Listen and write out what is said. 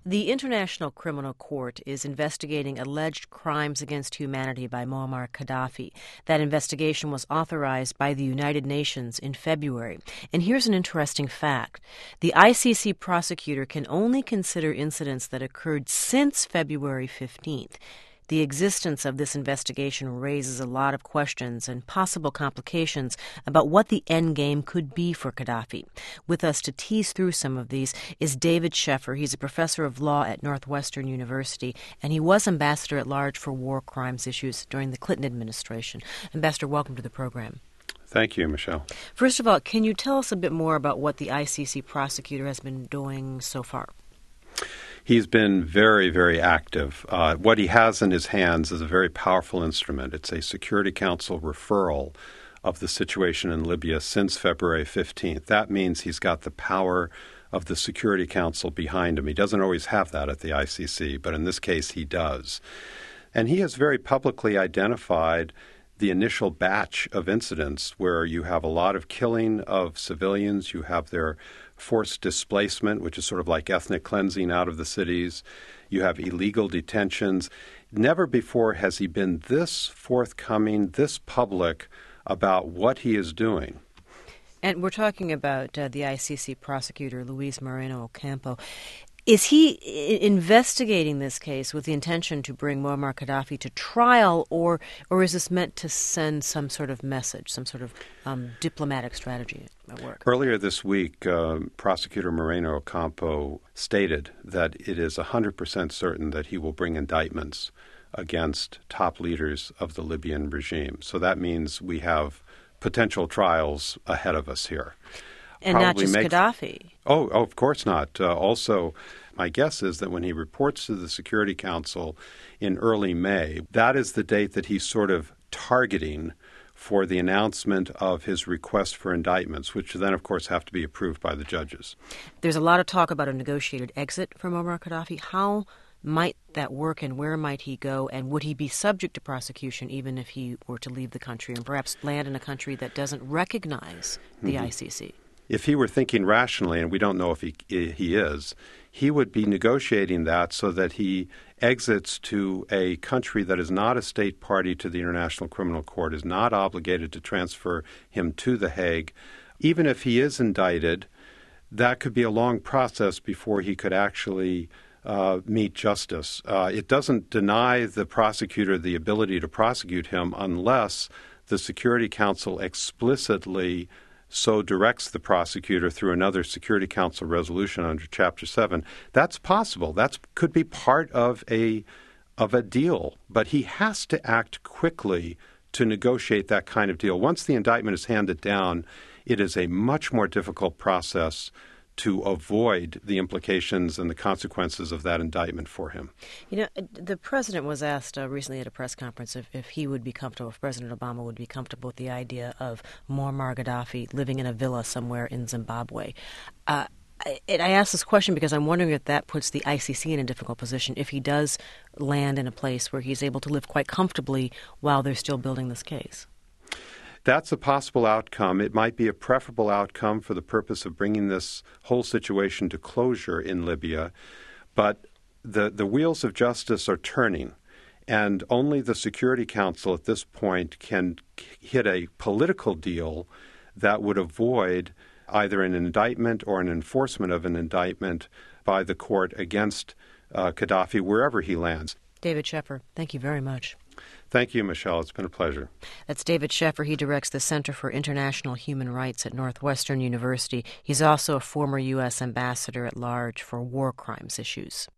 The International Criminal Court is investigating alleged crimes against humanity by Muammar Gaddafi. That investigation was authorized by the United Nations in February. And here's an interesting fact. The ICC prosecutor can only consider incidents that occurred since February 15th. The existence of this investigation raises a lot of questions and possible complications about what the end game could be for Gaddafi. With us to tease through some of these is David Scheffer. He's a professor of law at Northwestern University, and he was ambassador at large for war crimes issues during the Clinton administration. Ambassador, welcome to the program. Thank you, Michelle. First of all, can you tell us a bit more about what the ICC prosecutor has been doing so far? He's been very, very active. What he has in his hands is a very powerful instrument. It's a Security Council referral of the situation in Libya since February 15th. That means he's got the power of the Security Council behind him. He doesn't always have that at the ICC, but in this case he does. And he has very publicly identified the initial batch of incidents where you have a lot of killing of civilians, you have their forced displacement, which is sort of like ethnic cleansing out of the cities. You have illegal detentions. Never before has he been this forthcoming, this public about what he is doing. And we're talking about the ICC prosecutor, Luis Moreno Ocampo. Is he investigating this case with the intention to bring Muammar Gaddafi to trial, or is this meant to send some sort of message, some sort of diplomatic strategy at work? Earlier this week, Prosecutor Moreno Ocampo stated that it is 100% certain that he will bring indictments against top leaders of the Libyan regime. So that means we have potential trials ahead of us here. And not just Gaddafi. Oh, of course not. Also, my guess is that when he reports to the Security Council in early May, that is the date that he's sort of targeting for the announcement of his request for indictments, which then, of course, have to be approved by the judges. There's a lot of talk about a negotiated exit from Muammar Gaddafi. How might that work, and where might he go, and would he be subject to prosecution even if he were to leave the country and perhaps land in a country that doesn't recognize the ICC? If he were thinking rationally, and we don't know if he is, he would be negotiating that so that he exits to a country that is not a state party to the International Criminal Court, is not obligated to transfer him to The Hague. Even if he is indicted, that could be a long process before he could actually meet justice. It doesn't deny the prosecutor the ability to prosecute him unless the Security Council explicitly so directs the prosecutor through another Security Council resolution under Chapter 7. That's possible. That could be part of a deal. But he has to act quickly to negotiate that kind of deal. Once the indictment is handed down, it is a much more difficult process to avoid the implications and the consequences of that indictment for him. You know, the president was asked recently at a press conference if he would be comfortable, if President Obama would be comfortable with the idea of Muammar Gaddafi living in a villa somewhere in Zimbabwe. And I ask this question because I'm wondering if that puts the ICC in a difficult position if he does land in a place where he's able to live quite comfortably while they're still building this case. That's a possible outcome. It might be a preferable outcome for the purpose of bringing this whole situation to closure in Libya. But the wheels of justice are turning, and only the Security Council at this point can hit a political deal that would avoid either an indictment or an enforcement of an indictment by the court against Gaddafi wherever he lands. David Scheffer, thank you very much. Thank you, Michelle. It's been a pleasure. That's David Scheffer. He directs the Center for International Human Rights at Northwestern University. He's also a former U.S. ambassador at large for war crimes issues.